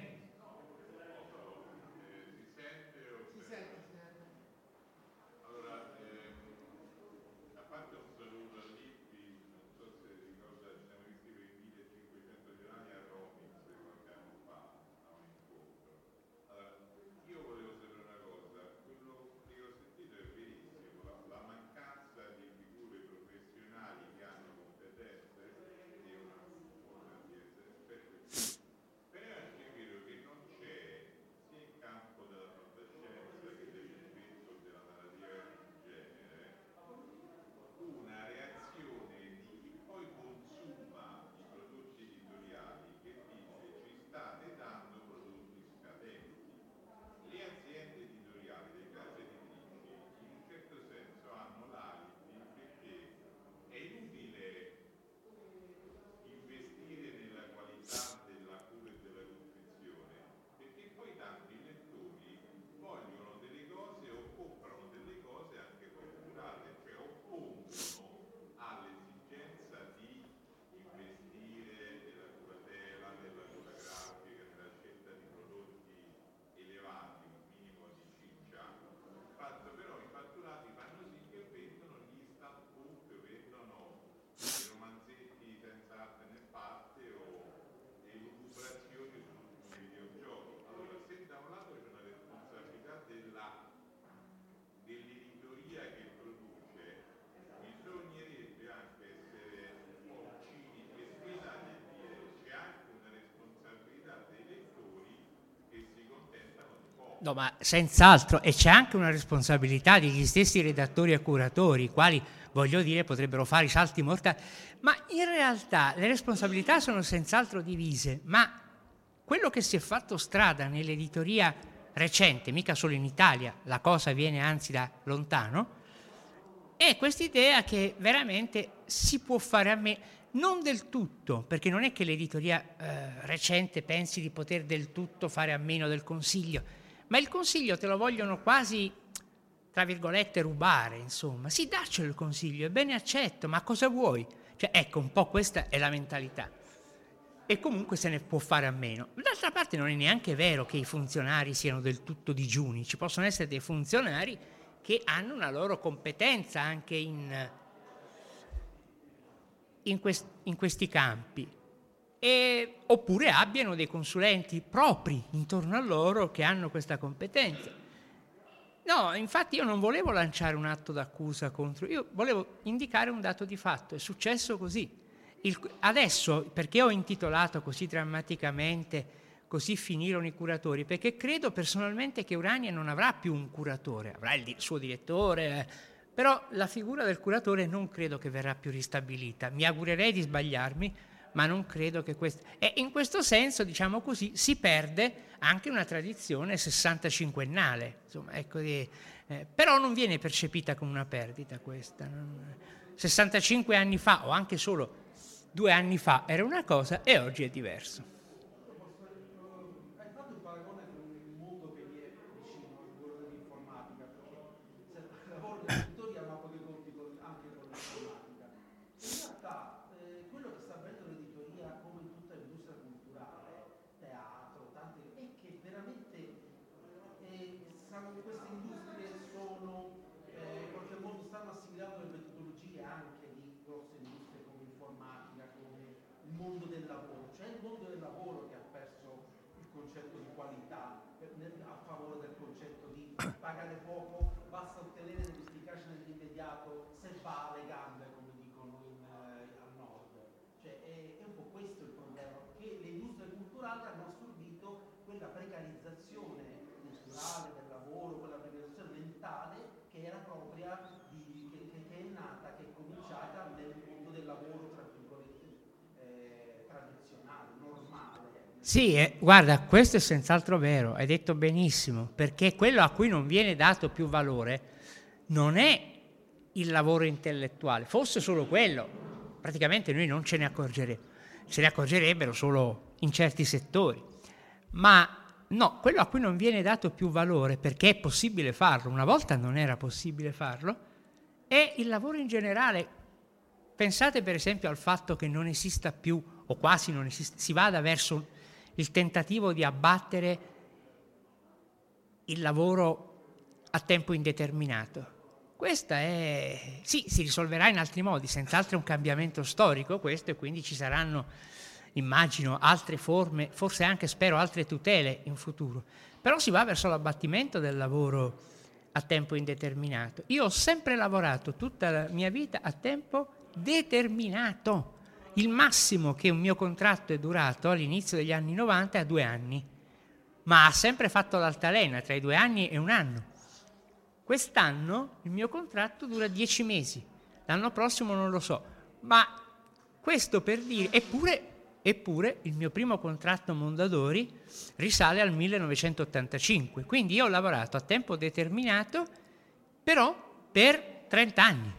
No, ma senz'altro, e c'è anche una responsabilità degli stessi redattori e curatori, i quali, voglio dire, potrebbero fare i salti mortali, ma in realtà le responsabilità sono senz'altro divise, ma quello che si è fatto strada nell'editoria recente, mica solo in Italia, la cosa viene anzi da lontano, è quest'idea che veramente si può fare a meno, non del tutto, perché non è che l'editoria eh, recente pensi di poter del tutto fare a meno del consiglio, ma il consiglio te lo vogliono quasi, tra virgolette, rubare, insomma. Sì, daccelo il consiglio, è bene accetto, ma cosa vuoi? Cioè, ecco, un po' questa è la mentalità. E comunque se ne può fare a meno. D'altra parte non è neanche vero che i funzionari siano del tutto digiuni, ci possono essere dei funzionari che hanno una loro competenza anche in, in, quest, in questi campi. E, oppure abbiano dei consulenti propri intorno a loro che hanno questa competenza. No, infatti io non volevo lanciare un atto d'accusa contro, io volevo indicare un dato di fatto, è successo così. Il, adesso, perché ho intitolato così drammaticamente Così finirono i curatori, perché credo personalmente che Urania non avrà più un curatore, avrà il suo direttore, però la figura del curatore non credo che verrà più ristabilita. Mi augurerei di sbagliarmi, ma non credo che questo... E in questo senso, diciamo così, si perde anche una tradizione sessantacinquennale, insomma, ecco, eh, però non viene percepita come una perdita questa. Non... sessantacinque anni fa, o anche solo due anni fa, era una cosa e oggi è diverso. Mondo del lavoro, cioè il mondo del lavoro che ha perso il concetto di qualità a favore del concetto di pagare poco, basta ottenere l'efficacia nell'immediato, se va alle gambe, come dicono in, eh, al nord. Cioè è, è un po' questo il problema, che le industrie culturali hanno assorbito quella precarizzazione culturale del lavoro, quella precarizzazione mentale che era propria di, che, che è nata, che è cominciata nel mondo del lavoro, tra Sì, eh, guarda, questo è senz'altro vero, hai detto benissimo, perché quello a cui non viene dato più valore non è il lavoro intellettuale, fosse solo quello, praticamente noi non ce ne accorgeremo, se ne accorgerebbero solo in certi settori, ma no, quello a cui non viene dato più valore, perché è possibile farlo, una volta non era possibile farlo, è il lavoro in generale. Pensate per esempio al fatto che non esista più, o quasi non esista, si vada verso il tentativo di abbattere il lavoro a tempo indeterminato. Questa è, sì, si risolverà in altri modi, senz'altro è un cambiamento storico questo, e quindi ci saranno, immagino, altre forme, forse anche, spero, altre tutele in futuro. Però si va verso l'abbattimento del lavoro a tempo indeterminato. Io ho sempre lavorato tutta la mia vita a tempo determinato. Il massimo che un mio contratto è durato all'inizio degli anni novanta è a due anni, ma ha sempre fatto l'altalena tra i due anni e un anno. Quest'anno il mio contratto dura dieci mesi, l'anno prossimo non lo so, ma questo per dire, eppure, eppure il mio primo contratto Mondadori risale al millenovecentottantacinque, quindi io ho lavorato a tempo determinato, però per trenta anni.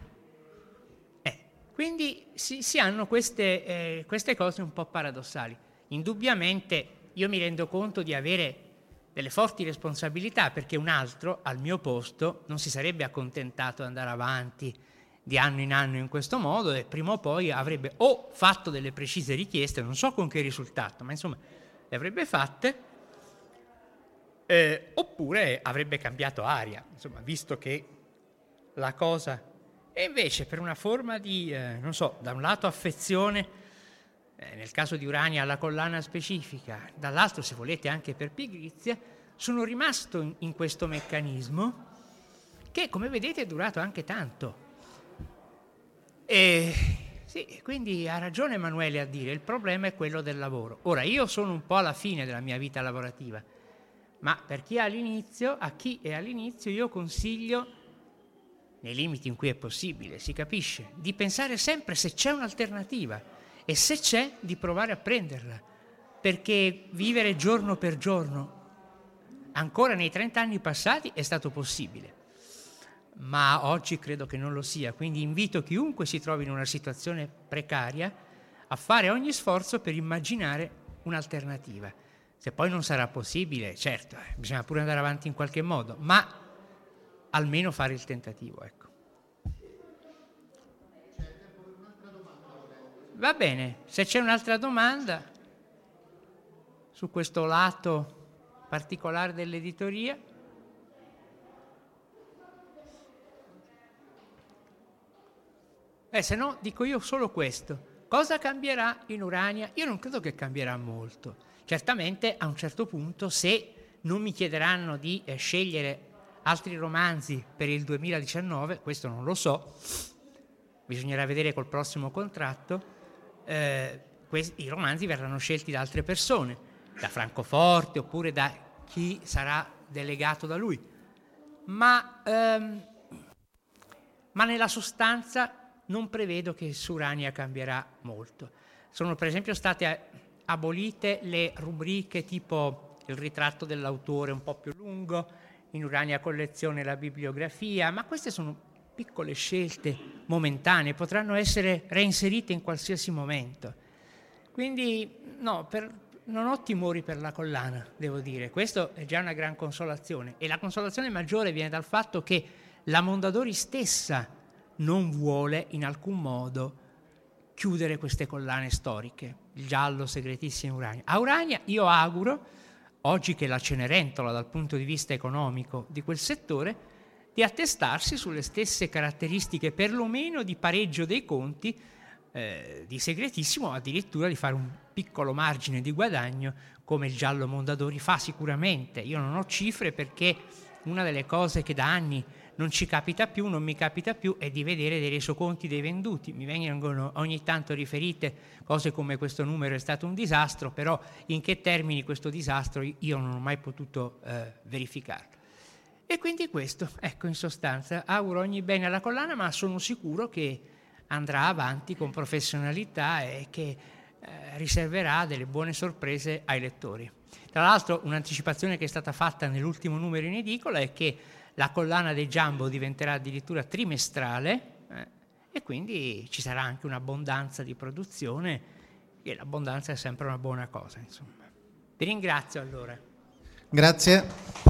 Quindi si, si hanno queste, eh, queste cose un po' paradossali. Indubbiamente io mi rendo conto di avere delle forti responsabilità, perché un altro al mio posto non si sarebbe accontentato di andare avanti di anno in anno in questo modo, e prima o poi avrebbe o fatto delle precise richieste, non so con che risultato, ma insomma le avrebbe fatte, eh, oppure avrebbe cambiato aria, insomma, visto che la cosa... E invece per una forma di, eh, non so, da un lato affezione, eh, nel caso di Urania alla collana specifica, dall'altro, se volete, anche per pigrizia, sono rimasto in, in questo meccanismo che, come vedete, è durato anche tanto. E sì, quindi ha ragione Emanuele a dire, il problema è quello del lavoro. Ora, io sono un po' alla fine della mia vita lavorativa, Ma per chi è all'inizio, a chi è all'inizio io consiglio, nei limiti in cui è possibile, si capisce, di pensare sempre se c'è un'alternativa e se c'è di provare a prenderla, perché vivere giorno per giorno ancora nei trenta anni passati è stato possibile, ma oggi credo che non lo sia, quindi invito chiunque si trovi in una situazione precaria a fare ogni sforzo per immaginare un'alternativa. Se poi non sarà possibile, certo, eh, bisogna pure andare avanti in qualche modo, ma almeno fare il tentativo, ecco. Va bene, se c'è un'altra domanda su questo lato particolare dell'editoria. Eh, se no, dico io solo questo. Cosa cambierà in Urania? Io non credo che cambierà molto. Certamente a un certo punto, se non mi chiederanno di eh, scegliere altri romanzi per il duemiladiciannove, questo non lo so, bisognerà vedere col prossimo contratto, eh, questi, i romanzi verranno scelti da altre persone, da Francoforte oppure da chi sarà delegato da lui. Ma, ehm, ma nella sostanza non prevedo che su Urania cambierà molto. Sono per esempio state abolite le rubriche tipo il ritratto dell'autore un po' più lungo, in Urania Collezione la bibliografia, ma queste sono piccole scelte momentanee, potranno essere reinserite in qualsiasi momento. Quindi no, per, non ho timori per la collana, devo dire, questo è già una gran consolazione, e la consolazione maggiore viene dal fatto che la Mondadori stessa non vuole in alcun modo chiudere queste collane storiche, il giallo, segretissimo, Urania. A Urania io auguro, oggi che la Cenerentola dal punto di vista economico di quel settore, di attestarsi sulle stesse caratteristiche perlomeno di pareggio dei conti, eh, di segretissimo, addirittura di fare un piccolo margine di guadagno come il giallo Mondadori fa sicuramente. Io non ho cifre perché una delle cose che da anni non ci capita più, non mi capita più, è di vedere dei resoconti dei venduti. Mi vengono ogni tanto riferite cose come questo numero è stato un disastro, però in che termini questo disastro io non ho mai potuto eh, verificarlo. E quindi questo, ecco, in sostanza, auguro ogni bene alla collana, ma sono sicuro che andrà avanti con professionalità e che eh, riserverà delle buone sorprese ai lettori. Tra l'altro un'anticipazione che è stata fatta nell'ultimo numero in edicola è che la collana dei Jumbo diventerà addirittura trimestrale eh, e quindi ci sarà anche un'abbondanza di produzione, e l'abbondanza è sempre una buona cosa, insomma. Vi ringrazio allora. Grazie.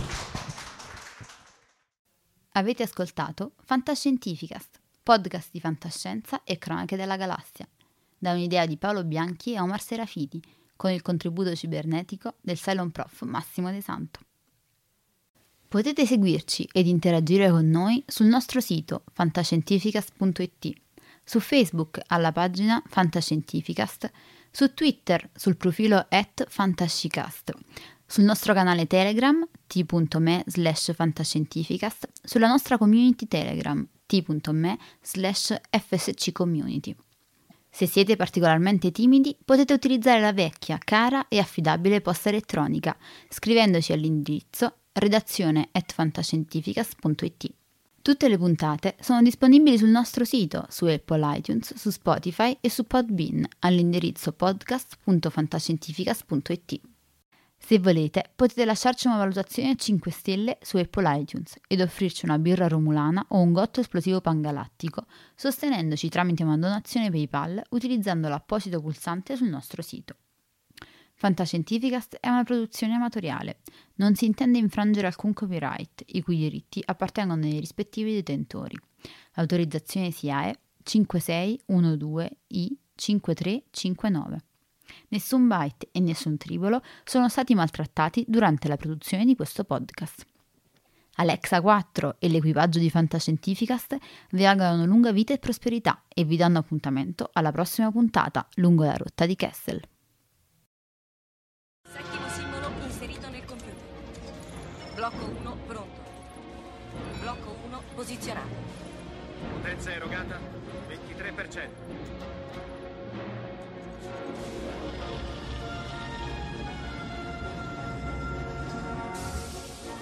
Avete ascoltato Fantascientificast, podcast di fantascienza e cronache della galassia, da un'idea di Paolo Bianchi e Omar Serafiti, con il contributo cibernetico del Cylon Prof Massimo De Santo. Potete seguirci ed interagire con noi sul nostro sito fantascientificast punto it, su Facebook alla pagina Fantascientificast, su Twitter sul profilo at fantascicast, sul nostro canale Telegram t.me slash fantascientificast, sulla nostra community Telegram t.me slash fsccommunity. Se siete particolarmente timidi, potete utilizzare la vecchia, cara e affidabile posta elettronica, scrivendoci all'indirizzo redazione at fantascientificast punto it. Tutte le puntate sono disponibili sul nostro sito, su Apple iTunes, su Spotify e su Podbean all'indirizzo podcast punto fantascientificast punto it. Se volete, potete lasciarci una valutazione a cinque stelle su Apple iTunes ed offrirci una birra romulana o un gotto esplosivo pangalattico, sostenendoci tramite una donazione PayPal utilizzando l'apposito pulsante sul nostro sito. Fantascientificast è una produzione amatoriale, non si intende infrangere alcun copyright, i cui diritti appartengono ai rispettivi detentori. L'autorizzazione S I A E cinque sei uno due I cinque tre cinque nove. Nessun byte e nessun tribolo sono stati maltrattati durante la produzione di questo podcast. Alexa quattro e l'equipaggio di Fantascientificast vi augurano lunga vita e prosperità e vi danno appuntamento alla prossima puntata lungo la rotta di Kessel. Settimo simbolo inserito nel computer. Blocco uno pronto. Blocco uno posizionato. Potenza erogata ventitré per cento.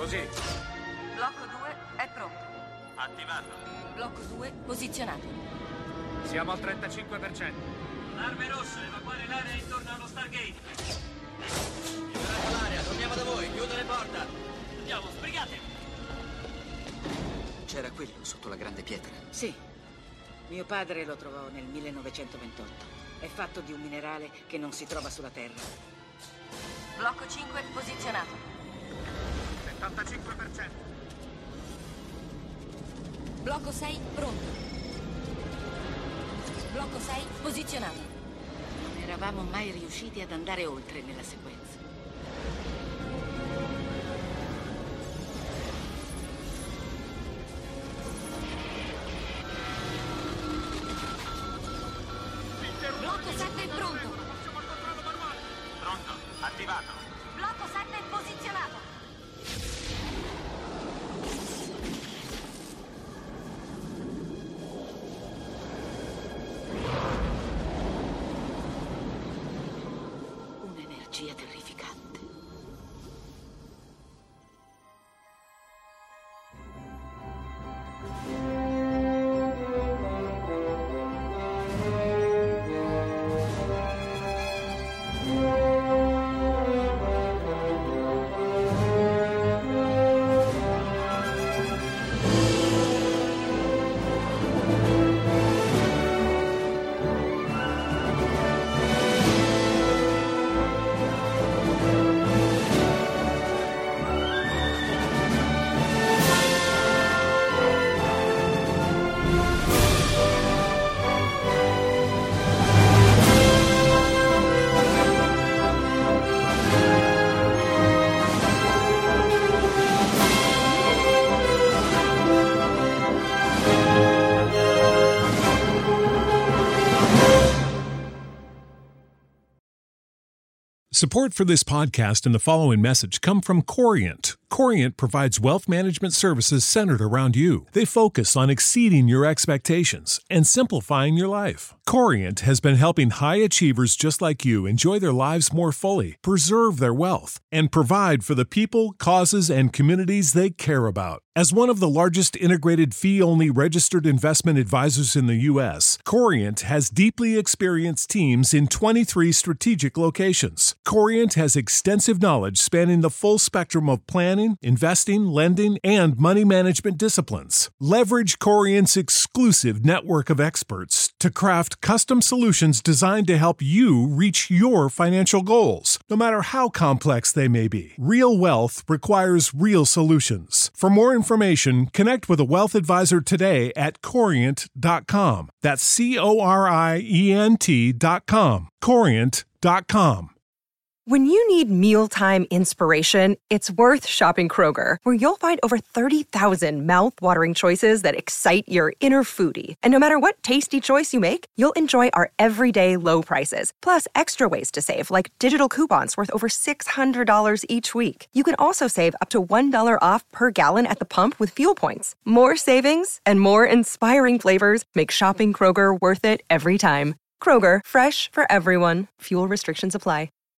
Così. Blocco due è pronto. Attivato. Blocco due posizionato. Siamo al trentacinque per cento. Arme rosse, evacuare l'area intorno allo Stargate. Liberate l'area, torniamo da voi, chiudo le porte. Andiamo, sbrigate. C'era quello sotto la grande pietra. Sì. Mio padre lo trovò nel millenovecentoventotto. È fatto di un minerale che non si trova sulla Terra. Blocco cinque posizionato. settantacinque per cento. Blocco sei pronto. Blocco sei posizionato. Non eravamo mai riusciti ad andare oltre nella sequenza. Blocco sette pronto. Pronto, attivato. Blocco sette posizionato. Un'energia terrificante. Support for this podcast and the following message come from Corient. Corient provides wealth management services centered around you. They focus on exceeding your expectations and simplifying your life. Corient has been helping high achievers just like you enjoy their lives more fully, preserve their wealth, and provide for the people, causes, and communities they care about. As one of the largest integrated fee-only registered investment advisors in the U S, Corient has deeply experienced teams in twenty-three strategic locations. Corient has extensive knowledge spanning the full spectrum of planning, investing, lending, and money management disciplines. Leverage Corient's exclusive network of experts to craft custom solutions designed to help you reach your financial goals, no matter how complex they may be. Real wealth requires real solutions. For more information, connect with a wealth advisor today at corient dot com. That's C O R I E N T dot com. corient dot com. When you need mealtime inspiration, it's worth shopping Kroger, where you'll find over thirty thousand mouth-watering choices that excite your inner foodie. And no matter what tasty choice you make, you'll enjoy our everyday low prices, plus extra ways to save, like digital coupons worth over six hundred dollars each week. You can also save up to one dollar off per gallon at the pump with fuel points. More savings and more inspiring flavors make shopping Kroger worth it every time. Kroger, fresh for everyone. Fuel restrictions apply.